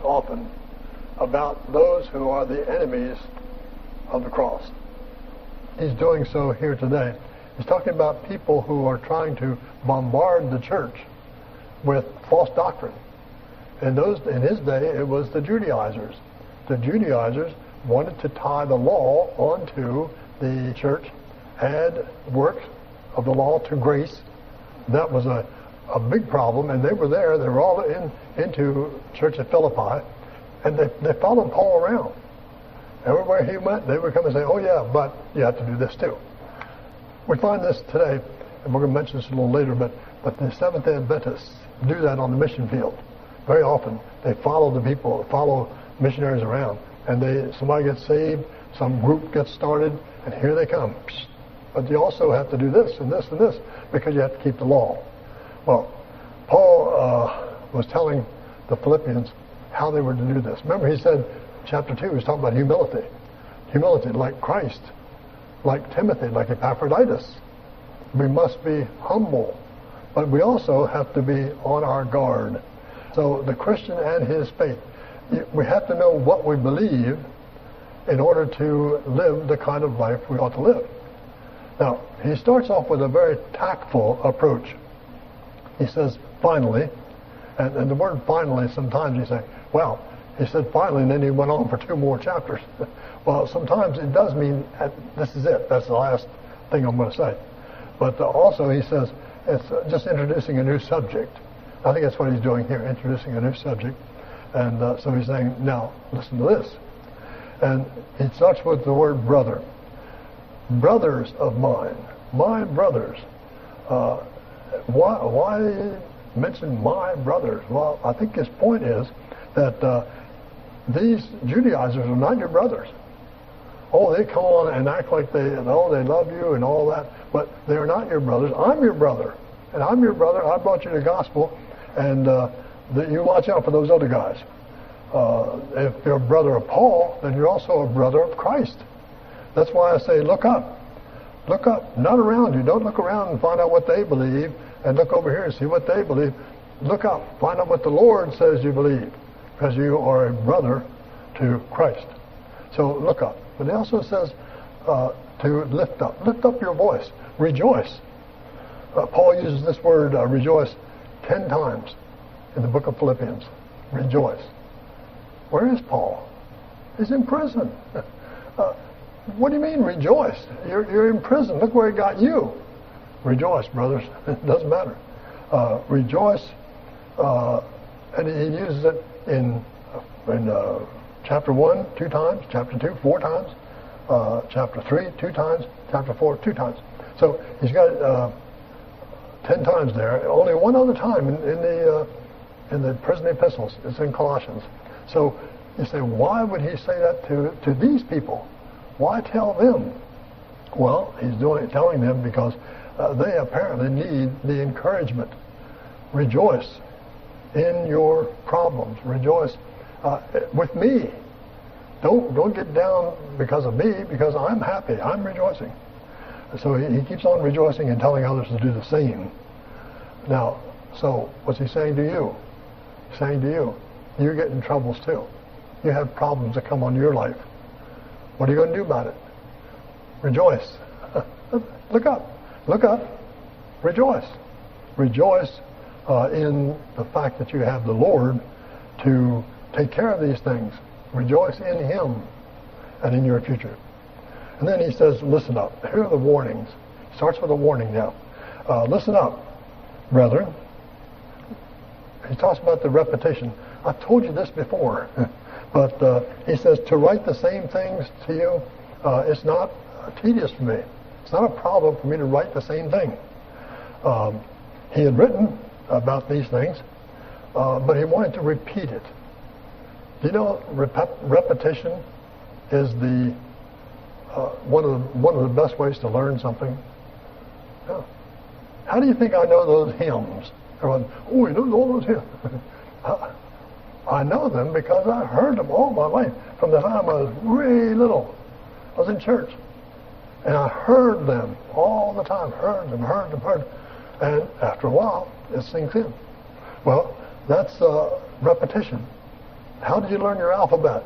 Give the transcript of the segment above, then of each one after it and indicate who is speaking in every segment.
Speaker 1: often about those who are the enemies of the cross. He's doing so here today. He's talking about people who are trying to bombard the church with false doctrine. In his day, it was the Judaizers. The Judaizers wanted to tie the law onto the church, add works of the law to grace. That was a big problem, and they were there. They were all into church at Philippi, and they followed Paul around. Everywhere he went, they would come and say, oh yeah, but you have to do this too. We find this today, and we're going to mention this a little later, but the Seventh-day Adventists do that on the mission field. Very often, they follow the people, follow missionaries around, and somebody gets saved, some group gets started, and here they come. But you also have to do this and this and this, because you have to keep the law. Well, Paul was telling the Philippians how they were to do this. Remember, he said, chapter 2, he was talking about humility. Humility, like Christ, like Timothy, like Epaphroditus. We must be humble, but we also have to be on our guard. So the Christian and his faith, we have to know what we believe in order to live the kind of life we ought to live. Now, he starts off with a very tactful approach. He says, finally, and the word finally, sometimes you say, well, he said finally, and then he went on for 2 more chapters. Well, sometimes it does mean this is it. That's the last thing I'm going to say. But also he says it's just introducing a new subject. I think that's what he's doing here, introducing a new subject. And so he's saying, now, listen to this. And he starts with the word brother. Brothers of mine, my brothers. Why mention my brothers? Well, I think his point is that these Judaizers are not your brothers. Oh, they come on and act like they love you and all that, but they're not your brothers. I'm your brother, and I'm your brother. I brought you the gospel, and you watch out for those other guys. If you're a brother of Paul, then you're also a brother of Christ. That's why I say look up. Look up, not around you. Don't look around and find out what they believe, and look over here and see what they believe. Look up, find out what the Lord says you believe, because you are a brother to Christ. So look up. But he also says to lift up. Lift up your voice. Rejoice. Paul uses this word rejoice 10 times in the book of Philippians. Rejoice. Where is Paul? He's in prison. What do you mean rejoice? You're in prison. Look where he got you. Rejoice, brothers. It doesn't matter. Rejoice. And he uses it in chapter 1 2 times, chapter 2 4 times, chapter 3 2 times, chapter 4 2 times. So he's got 10 times there. Only one other time in the prison epistles. It's in Colossians. So you say, why would he say that to these people? Why tell them? Well, he's telling them because they apparently need the encouragement. Rejoice in your problems. Rejoice with me. Don't get down because of me, because I'm happy. I'm rejoicing. So he keeps on rejoicing and telling others to do the same. Now, so what's he saying to you? He's saying to you, you're getting troubles too. You have problems that come on your life. What are you going to do about it? Rejoice. Look up. Look up. Rejoice. Rejoice in the fact that you have the Lord to take care of these things. Rejoice in Him and in your future. And then he says, listen up. Here are the warnings. He starts with a warning now. Listen up, brethren. He talks about the repetition. I've told you this before. But he says to write the same things to you, it's not tedious for me. It's not a problem for me to write the same thing. He had written about these things, but he wanted to repeat it. Do you know repetition is the one of the best ways to learn something? Yeah. How do you think I know those hymns? Everyone, oh, you know all those hymns. I know them because I heard them all my life. From the time I was really little, I was in church. And I heard them all the time. Heard them. And after a while, it sinks in. Well, that's repetition. How did you learn your alphabet?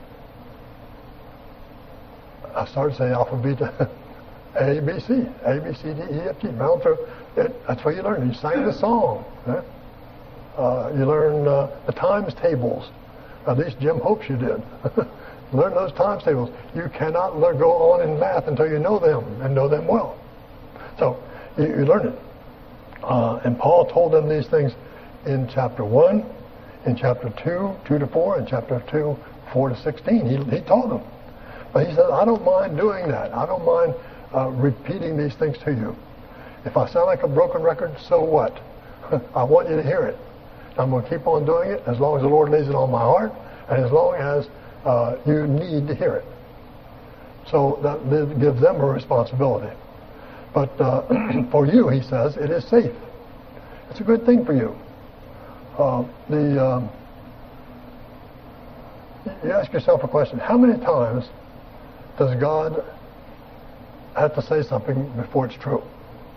Speaker 1: I started saying alphabet, A, B, C, A, B, C, D, E, F, G, round through. That's what you learn. You sang the song. You learn the times tables. At least Jim hopes you did. Learn those times tables. You cannot go on in math until you know them and know them well. So you learn it. And Paul told them these things in chapter 1, in chapter 2, 2 to 4, and chapter 2, 4 to 16. He taught them. But he said, I don't mind doing that. I don't mind repeating these things to you. If I sound like a broken record, so what? I want you to hear it. I'm going to keep on doing it as long as the Lord lays it on my heart and as long as you need to hear it. So that gives them a responsibility. But for you, he says, it is safe. It's a good thing for you. You ask yourself a question. How many times does God have to say something before it's true?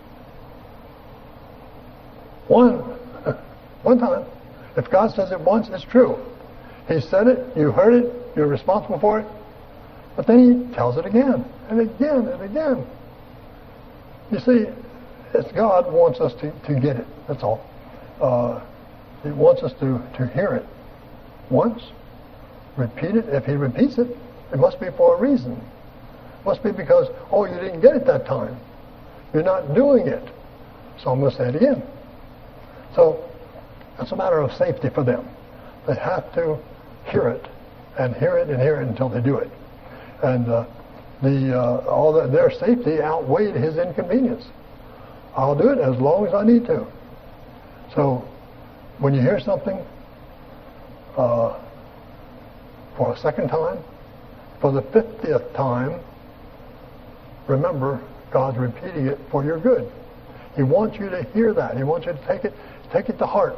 Speaker 1: One time. If God says it once, it's true. He said it, you heard it, you're responsible for it. But then he tells it again, and again, and again. You see, it's God wants us to get it, that's all. He wants us to hear it once, repeat it. If he repeats it, it must be for a reason. It must be because, oh, you didn't get it that time. You're not doing it. So I'm going to say it again. So it's a matter of safety for them. They have to hear it and hear it and hear it until they do it. And their safety outweighed his inconvenience. I'll do it as long as I need to. So when you hear something for a second time, for the 50th time, remember God's repeating it for your good. He wants you to hear that. He wants you to take it to heart.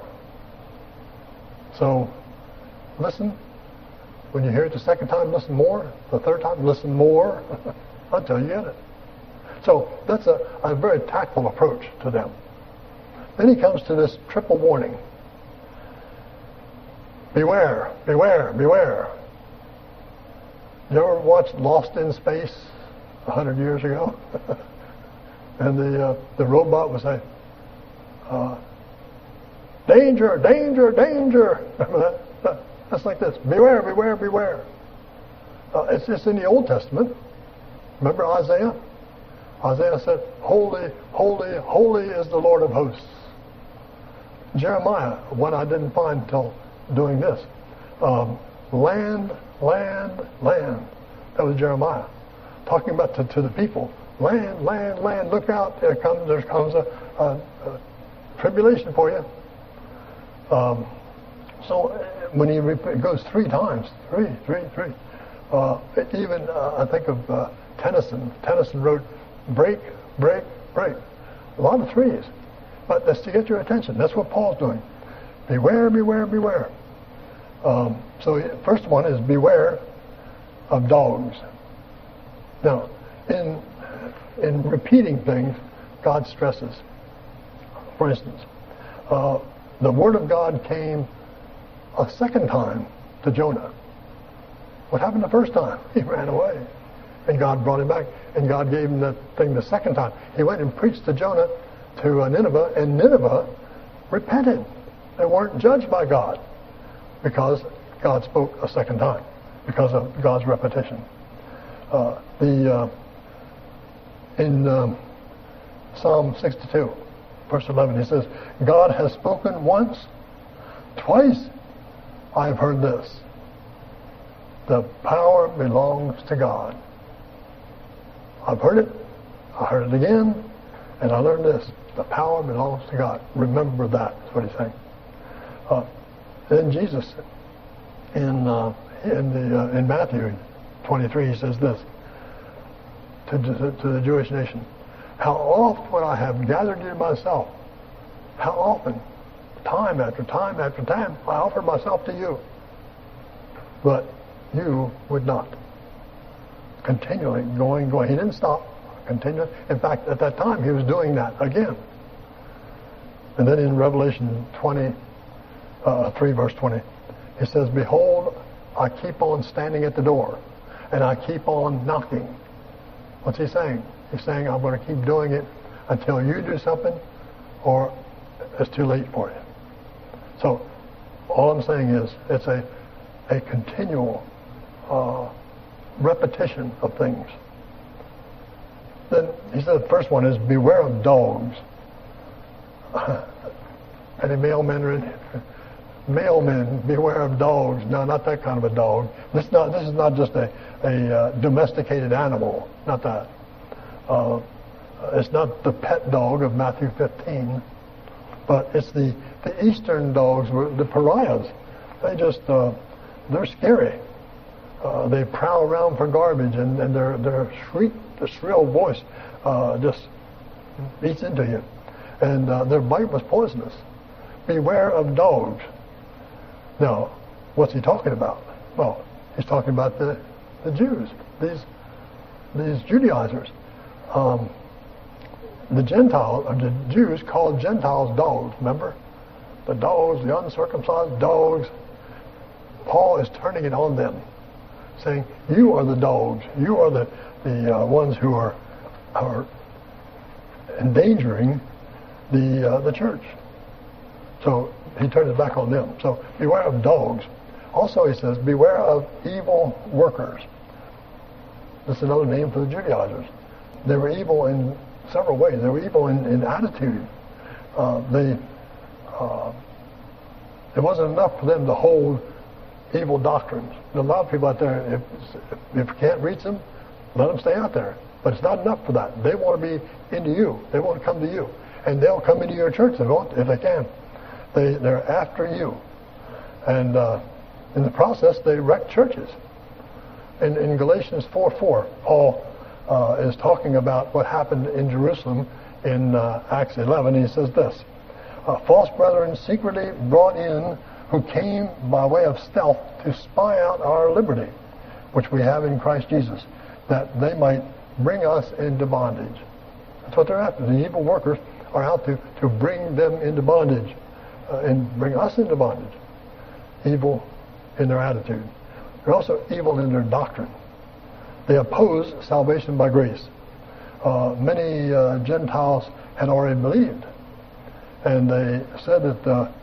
Speaker 1: So listen. When you hear it the second time, listen more. The third time, listen more until you get it. So that's a very tactful approach to them. Then he comes to this triple warning. Beware, beware, beware. You ever watched Lost in Space 100 years ago? And the robot would say, danger, danger, danger. Remember that? That's like this. Beware, beware, beware. It's in the Old Testament. Remember Isaiah? Isaiah said, holy, holy, holy is the Lord of hosts. Jeremiah, what I didn't find until doing this. Land, land, land. That was Jeremiah. Talking about to the people. Land, land, land. Look out. There comes a tribulation for you. So when he goes 3 times, three. Even I think of Tennyson. Tennyson wrote, break, break, break. A lot of 3s. But that's to get your attention. That's what Paul's doing. Beware, beware, beware. So first one is beware of dogs. Now, in repeating things, God stresses. For instance, the Word of God came a second time to Jonah. What happened the first time? He ran away. And God brought him back. And God gave him that thing the second time. He went and preached to Jonah, to Nineveh, and Nineveh repented. They weren't judged by God because God spoke a second time, because of God's repetition. In Psalm 62, verse 11, he says, God has spoken once, twice I've heard this. The power belongs to God. I've heard it, I heard it again, and I learned this. The power belongs to God. Remember that, is what he's saying. Then Jesus, in Matthew 23, he says this to the Jewish nation. How oft would I have gathered you to myself? How often? Time after time after time, I offered myself to you. But you would not. Continually going. He didn't stop. Continually. In fact, at that time, he was doing that again. And then in Revelation 3 verse 20, He says, behold, I keep on standing at the door, and I keep on knocking. What's he saying? He's saying, I'm going to keep doing it until you do something, or it's too late for you. So, all I'm saying is, it's a continual repetition of things. Then he said the first one is, beware of dogs. Any male men are in here? Male men, beware of dogs. No, not that kind of a dog. This is not just a domesticated animal. Not that. It's not the pet dog of Matthew 15, but it's the eastern dogs, the pariahs. They're scary. They prowl around for garbage, and their shrill voice just eats into you. And their bite was poisonous. Beware of dogs. Now, what's he talking about? Well, he's talking about the Jews, these Judaizers. The Jews called Gentiles dogs, remember? The dogs, the uncircumcised dogs. Paul is turning it on them, saying, you are the dogs. You are the ones who are endangering the church. So he turns it back on them. So beware of dogs. Also he says, beware of evil workers. This is another name for the Judaizers. They were evil in several ways. They were evil in attitude. It wasn't enough for them to hold evil doctrines. There are a lot of people out there, if you can't reach them, let them stay out there. But it's not enough for that. They want to be into you. They want to come to you. And they'll come into your church if they can. They're after you. And in the process, they wreck churches. In Galatians 4:4, Paul is talking about what happened in Jerusalem in Acts 11. He says this, false brethren secretly brought in, who came by way of stealth to spy out our liberty, which we have in Christ Jesus, that they might bring us into bondage. That's what they're after. The evil workers are out to bring them into bondage and bring us into bondage. Evil in their attitude. They're also evil in their doctrine. They oppose salvation by grace. Many Gentiles had already believed, and they said that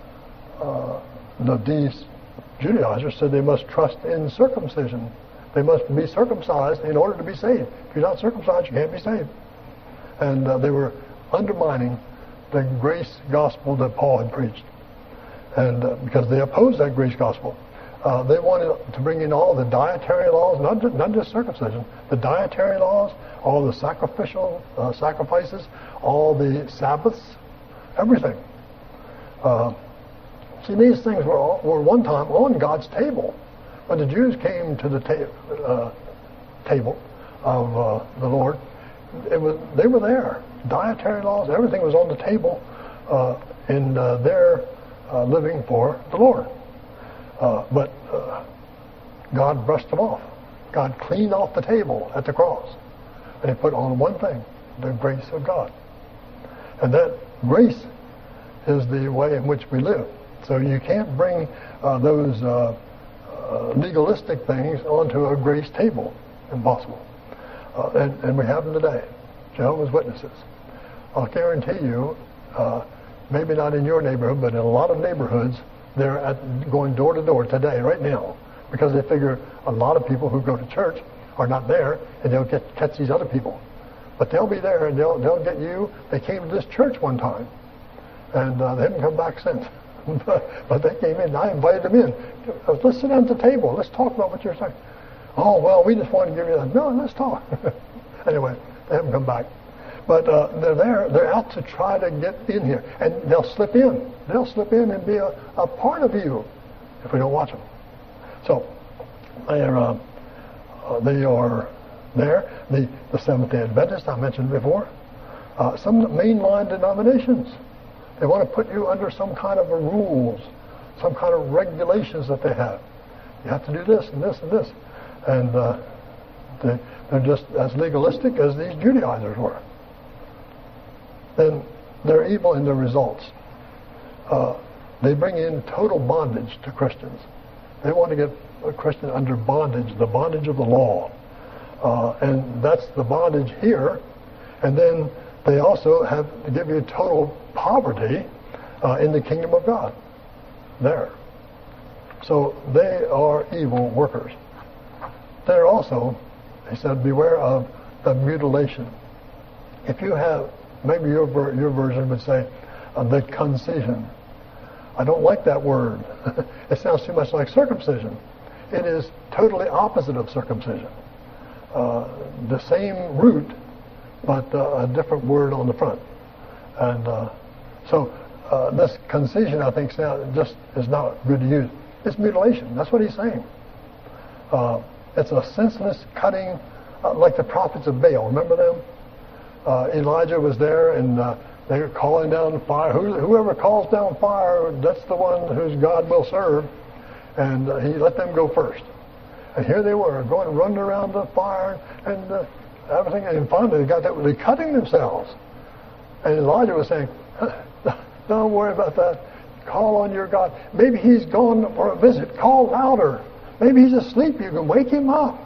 Speaker 1: these Judaizers said they must trust in circumcision. They must be circumcised in order to be saved. If you're not circumcised, you can't be saved. And they were undermining the grace gospel that Paul had preached. And because they opposed that grace gospel, they wanted to bring in all the dietary laws, not just circumcision, the dietary laws, all the sacrificial sacrifices, all the Sabbaths, everything. See, these things were one time on God's table. When the Jews came to the table of the Lord, they were there. Dietary laws, everything was on the table in their living for the Lord. But God brushed them off. God cleaned off the table at the cross. And He put on one thing, the grace of God. And that grace is the way in which we live. So you can't bring those legalistic things onto a grace table. Impossible. And we have them today. Jehovah's Witnesses. I'll guarantee you, maybe not in your neighborhood, but in a lot of neighborhoods, they're going door to door today, right now, because they figure a lot of people who go to church are not there, and they'll catch these other people. But they'll be there, and they'll get you. They came to this church one time, and they haven't come back since. But they came in. I invited them in. Let's sit down at the table. Let's talk about what you're saying. Oh, well, we just wanted to give you that. No, let's talk. Anyway, they haven't come back. But they're there. They're out to try to get in here. And they'll slip in. They'll slip in and be a part of you if we don't watch them. So they are there. The Seventh-day Adventists, I mentioned before. Some mainline denominations. They want to put you under some kind of rules, some kind of regulations that they have. You have to do this and this and this. And they're just as legalistic as these Judaizers were. Then they're evil in their results. They bring in total bondage to Christians. They want to get a Christian under bondage, the bondage of the law. And that's the bondage here. And then they also have to give you total poverty in the kingdom of God there. So they are evil workers. They're also, he said, beware of the mutilation. If you have, maybe your version would say, the concision. I don't like that word. It sounds too much like circumcision. It is totally opposite of circumcision. The same root, but a different word on the front. And so this concision, I think, just is not good to use. It's mutilation. That's what he's saying. It's a senseless cutting, like the prophets of Baal. Remember them? Elijah was there, and they were calling down fire. Whoever calls down fire, that's the one whose God will serve. And he let them go first. And here they were, running around the fire and everything. And finally, they cutting themselves. And Elijah was saying, don't worry about that. Call on your God. Maybe he's gone for a visit. Call louder. Maybe he's asleep. You can wake him up.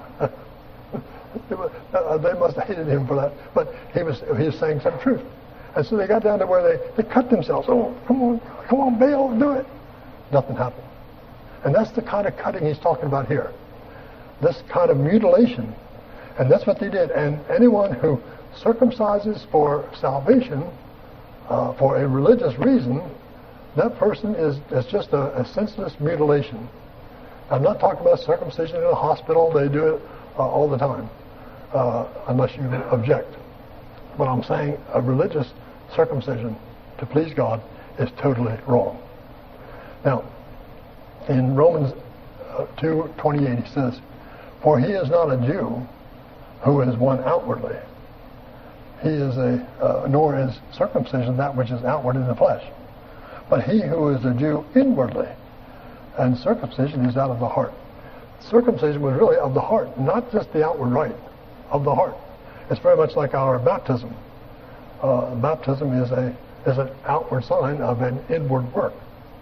Speaker 1: They must have hated him for that. But he was saying some truth. And so they got down to where they cut themselves. Oh, come on, Baal, do it. Nothing happened. And that's the kind of cutting he's talking about here. This kind of mutilation. And that's what they did. And anyone who circumcises for salvation, for a religious reason, that person is just a senseless mutilation. I'm not talking about circumcision in a hospital. They do it all the time, unless you object. But I'm saying a religious circumcision to please God is totally wrong. Now, in Romans 2:28, he says, "For he is not a Jew who is one outwardly. He is nor is circumcision that which is outward in the flesh. But he who is a Jew inwardly, and circumcision is out of the heart." Circumcision was really of the heart, not just the outward rite, of the heart. It's very much like our baptism. Baptism is an outward sign of an inward work.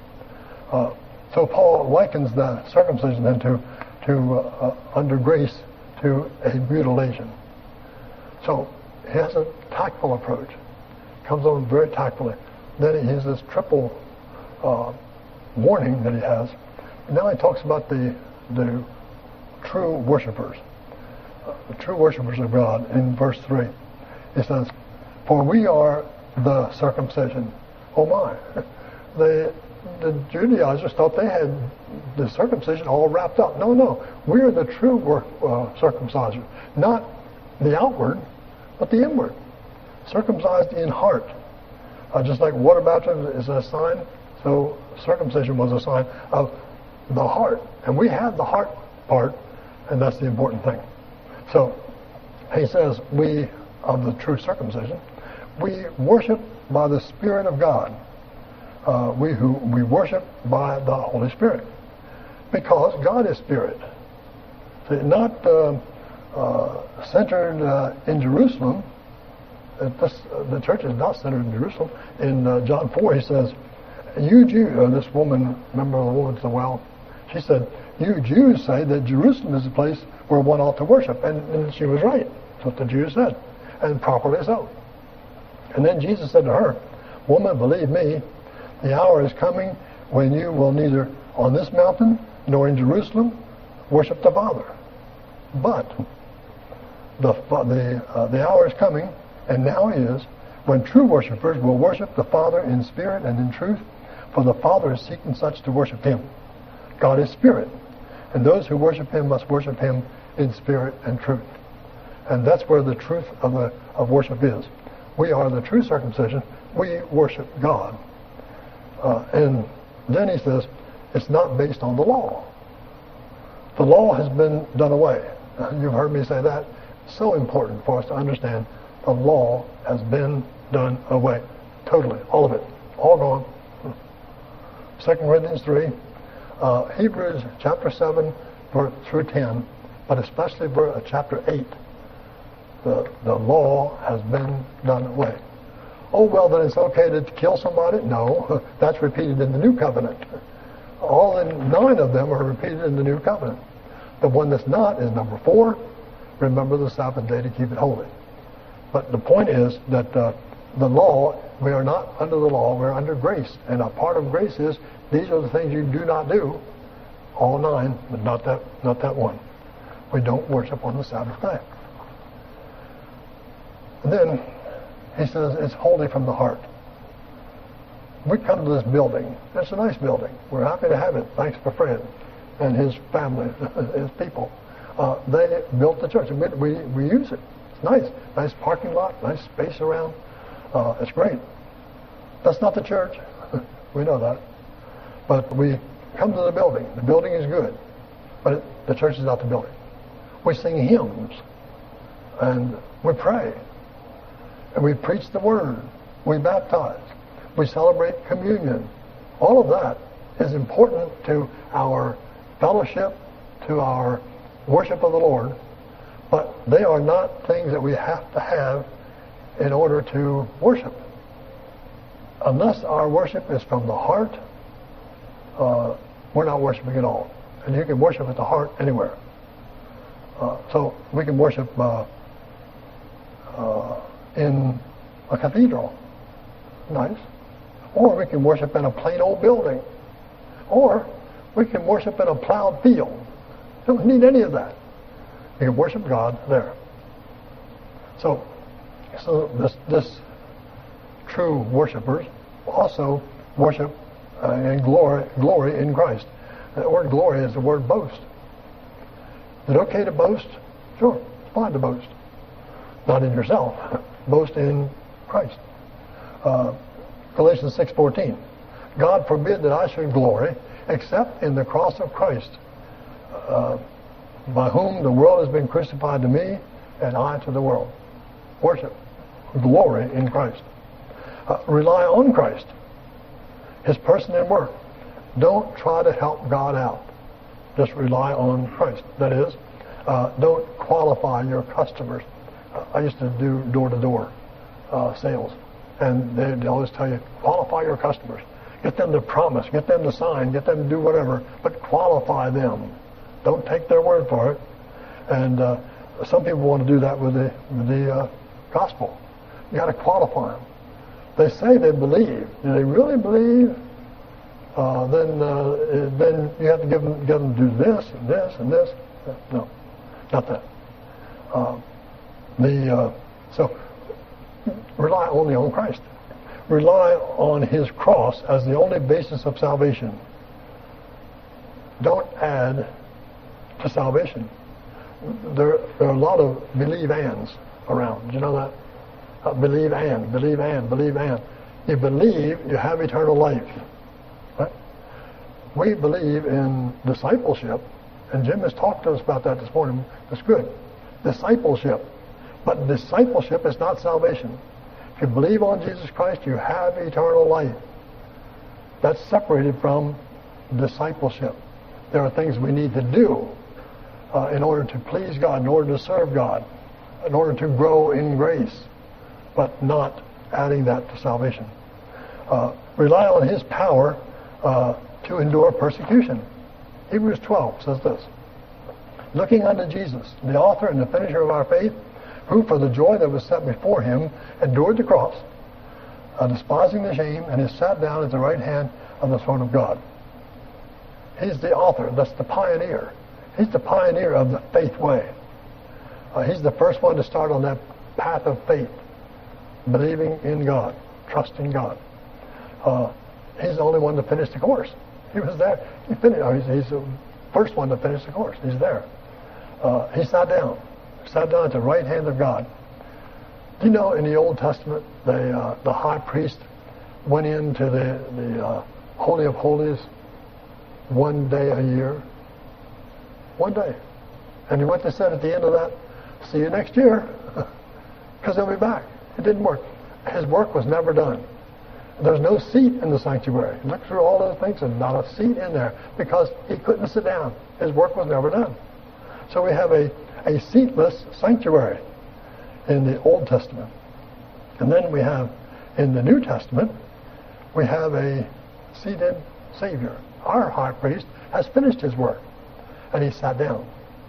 Speaker 1: So Paul likens the circumcision then to under grace to a mutilation. So he has a tactful approach. Comes on very tactfully. Then he has this triple warning that he has. And now he talks about the true worshipers. The true worshipers of God in verse 3. He says, "For we are the circumcision." Oh my. The Judaizers thought they had the circumcision all wrapped up. No. We're the true circumciser. Not the outward, but the inward. Circumcised in heart. Just like water baptism is a sign, so circumcision was a sign of the heart. And we have the heart part, and that's the important thing. So he says, we of the true circumcision, we worship by the Spirit of God. We worship by the Holy Spirit, because God is Spirit. See, not centered in Jerusalem. The church is not centered in Jerusalem. In John 4, he says, "You Jews," this woman, remember the woman at the well? She said, "You Jews say that Jerusalem is the place where one ought to worship." And she was right. That's what the Jews said, and properly so. And then Jesus said to her, "Woman, believe me, the hour is coming when you will neither on this mountain nor in Jerusalem worship the Father. But the hour is coming, and now is, when true worshipers will worship the Father in spirit and in truth, for the Father is seeking such to worship him." God is spirit, and those who worship him must worship him in spirit and truth. And that's where the truth of worship is. We are the true circumcision. We worship God. And then he says, it's not based on the law. The law has been done away. You've heard me say that. It's so important for us to understand the law has been done away. Totally. All of it. All gone. 2 Corinthians 3. Hebrews chapter 7 through 10, but especially chapter 8. The law has been done away. Oh, well, then it's okay to kill somebody? No, that's repeated in the New Covenant. all the 9 of them are repeated in the New Covenant. The one that's not is number 4. Remember the Sabbath day to keep it holy. But the point is that the law, we are not under the law, we're under grace. And a part of grace is these are the things you do not do. All 9, but not that one. We don't worship on the Sabbath day. And then he says it's holy from the heart. We come to this building. It's a nice building. We're happy to have it. Thanks to Fred and his family, his people. They built the church. We use it. It's nice. Nice parking lot, nice space around. It's great. That's not the church. We know that. But we come to the building. The building is good. But the church is not the building. We sing hymns. And we pray. And we preach the word. We baptize. We celebrate communion. All of that is important to our fellowship, to our worship of the Lord, but they are not things that we have to have in order to worship. Unless our worship is from the heart, we're not worshiping at all. And you can worship at the heart anywhere. So we can worship in a cathedral. Nice. Or we can worship in a plain old building. Or we can worship in a plowed field. Don't need any of that. You can worship God there. So this true worshipers also worship and glory in Christ. The word glory is the word boast. Is it okay to boast? Sure, it's fine to boast. Not in yourself. Boast in Christ. Galatians 6:14. God forbid that I should glory except in the cross of Christ, by whom the world has been crucified to me and I to the world. Worship. Glory in Christ. Rely on Christ. His person and work. Don't try to help God out. Just rely on Christ. That is, don't qualify your customers. I used to do door-to-door sales. And they always tell you, qualify your customers. Get them to promise, get them to sign, get them to do whatever, but qualify them. Don't take their word for it. And some people want to do that with the gospel. You got to qualify them. They say they believe. Do they really believe? Then you have to get them to do this and this and this. No, not that. So rely only on Christ. Rely on His cross as the only basis of salvation. Don't add to salvation. There are a lot of believe ands around. Do you know that? Believe and, believe and, believe and. You believe, you have eternal life. Right? We believe in discipleship, and Jim has talked to us about that this morning. That's good. Discipleship. But discipleship is not salvation. If you believe on Jesus Christ, you have eternal life. That's separated from discipleship. There are things we need to do in order to please God, in order to serve God, in order to grow in grace, but not adding that to salvation. Rely on His power to endure persecution. Hebrews 12 says this: looking unto Jesus, the author and the finisher of our faith, who for the joy that was set before Him endured the cross, despising the shame, and is sat down at the right hand of the throne of God. He's the author. That's the pioneer. He's the pioneer of the faith way. He's the first one to start on that path of faith, believing in God, trusting God. He's the only one to finish the course. He was there. He finished. He's the first one to finish the course. He's there. He sat down at the right hand of God. Do you know in the Old Testament, the high priest went into the Holy of Holies one day a year? One day. And he went to said at the end of that, see you next year, because he'll be back. It didn't work. His work was never done. There's no seat in the sanctuary. Look through all those things, and not a seat in there, because he couldn't sit down. His work was never done. So we have a seatless sanctuary in the Old Testament. And then we have, in the New Testament, we have a seated Savior. our high priest, has finished his work. And he sat down.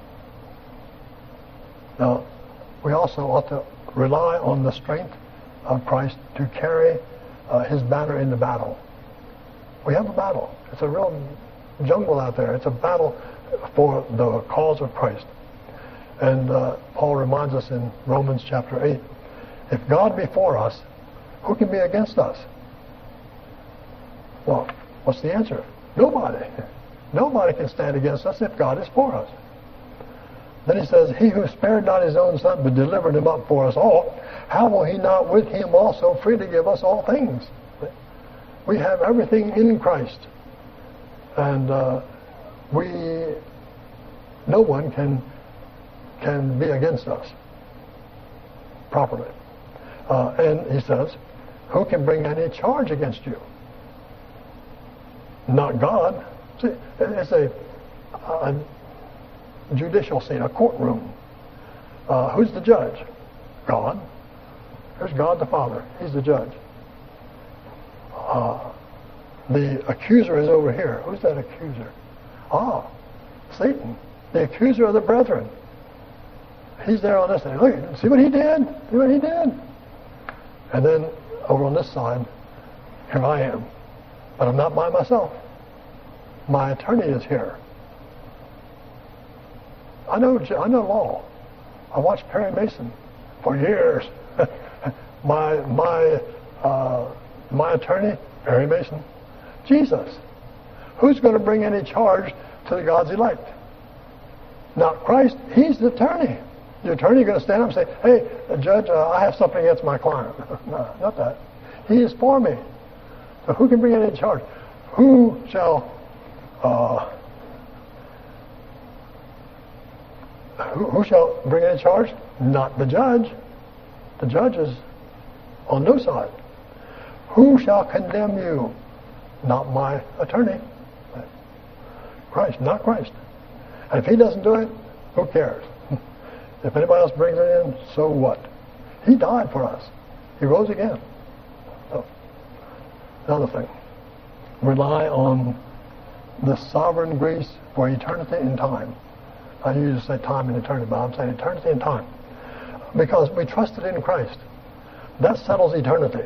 Speaker 1: Now, we also ought to rely on the strength of Christ to carry his banner into battle. We have a battle. It's a real jungle out there. It's a battle for the cause of Christ. And Paul reminds us in Romans chapter 8, if God be for us, who can be against us? Well, what's the answer? Nobody. Nobody can stand against us if God is for us. Then he says, he who spared not his own son, but delivered him up for us all, how will he not with him also freely give us all things? We have everything in Christ. And no one can be against us properly. And he says, who can bring any charge against you? Not God. See, it's a judicial scene, a courtroom. Who's the judge? God. There's God the Father. He's the judge. The accuser is over here. Who's that accuser? Satan, the accuser of the brethren. He's there on this side. Look, see what he did? See what he did? And then over on this side, here I am. But I'm not by myself. My attorney is here. I know law. I watched Perry Mason for years. my attorney, Perry Mason. Jesus. Who's going to bring any charge to the God's elect? Not Christ. He's the attorney. The attorney is going to stand up and say, hey, Judge, I have something against my client. No, not that. He is for me. So who can bring any charge? Who shall who shall bring any charge? Not the judge. The judge is on no side. Who shall condemn you? Not my attorney. Christ, not Christ. And if he doesn't do it, who cares? If anybody else brings it in, so what? He died for us. He rose again. So, another thing. Rely on the sovereign grace for eternity and time. I usually say time and eternity, but I'm saying eternity and time. Because we trusted in Christ. That settles eternity.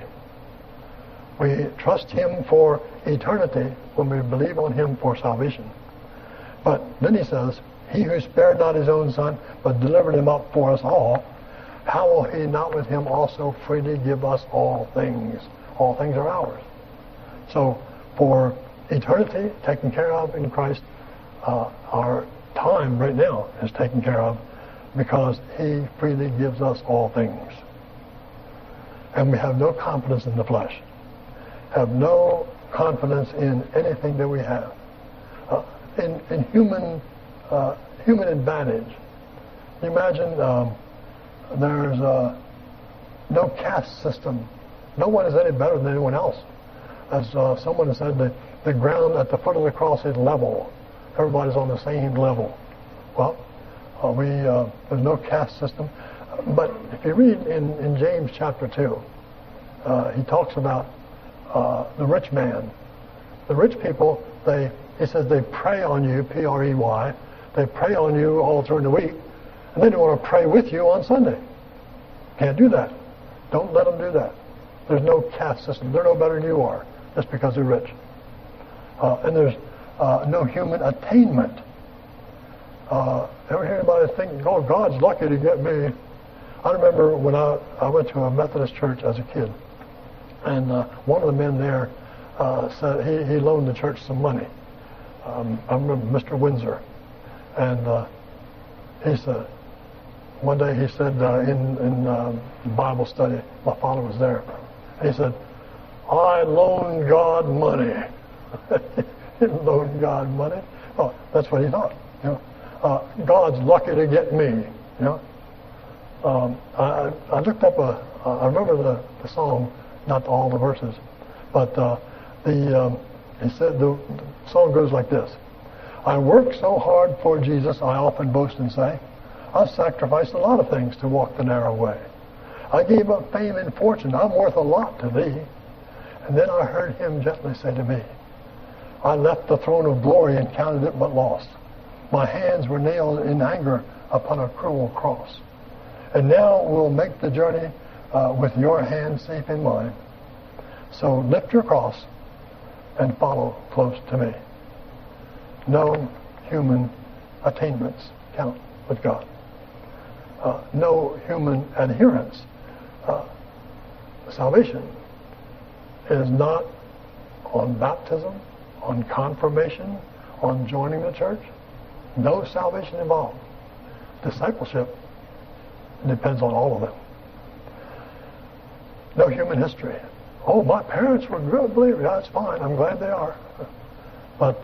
Speaker 1: We trust him for eternity when we believe on him for salvation. But then he says, he who spared not his own son, but delivered him up for us all, how will he not with him also freely give us all things? All things are ours. So for eternity taken care of in Christ, our time right now is taken care of because he freely gives us all things. And we have no confidence in the flesh. Have no confidence in anything that we have. In human advantage. Imagine there's no caste system. No one is any better than anyone else. As someone has said, the ground at the foot of the cross is level. Everybody's on the same level. Well, there's no caste system. But if you read in James chapter 2, he talks about the rich man. The rich people, he says they prey on you, P-R-E-Y. They prey on you all during the week, and they don't want to pray with you on Sunday. Can't do that. Don't let them do that. There's no caste system. They're no better than you are, just because they're rich. And there's no human attainment. Ever hear anybody think, oh, God's lucky to get me? I remember when I went to a Methodist church as a kid, and one of the men there said he loaned the church some money. I remember Mr. Windsor. And he said, one day he said in Bible study, my father was there, he said, I loaned God money. He loaned God money. Oh, that's what he thought. You know, God's lucky to get me. You know, I looked up I remember the song, not all the verses, but he said the song goes like this. I worked so hard for Jesus, I often boast and say, I've sacrificed a lot of things to walk the narrow way. I gave up fame and fortune, I'm worth a lot to thee. And then I heard him gently say to me, I left the throne of glory and counted it but loss. My hands were nailed in anger upon a cruel cross. And now we'll make the journey with your hand safe in mine. So lift your cross and follow close to me. No human attainments count with God. No human adherence. Salvation is not on baptism, on confirmation, on joining the church. No salvation involved. Discipleship depends on all of them. No human history. Oh, my parents were good believers. That's fine. I'm glad they are. But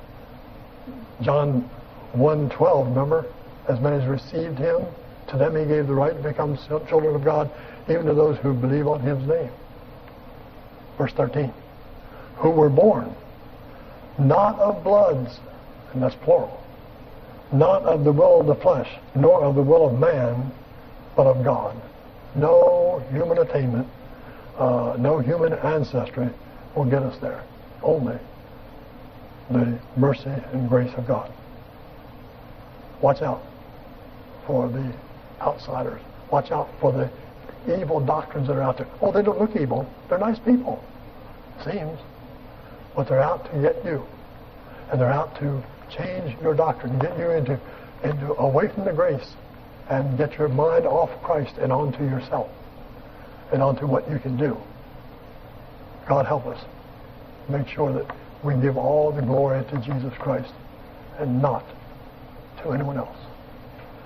Speaker 1: John 1:12, remember? As many as received him, to them he gave the right to become children of God, even to those who believe on his name. Verse 13. Who were born not of bloods, and that's plural, not of the will of the flesh, nor of the will of man, but of God. No human attainment, no human ancestry will get us there. Only the mercy and grace of God. Watch out for the outsiders. Watch out for the evil doctrines that are out there. Oh, they don't look evil. They're nice people, it seems. But they're out to get you. And they're out to change your doctrine, get you into away from the grace, and get your mind off Christ and onto yourself and onto what you can do. God help us. Make sure that we give all the glory to Jesus Christ and not to anyone else.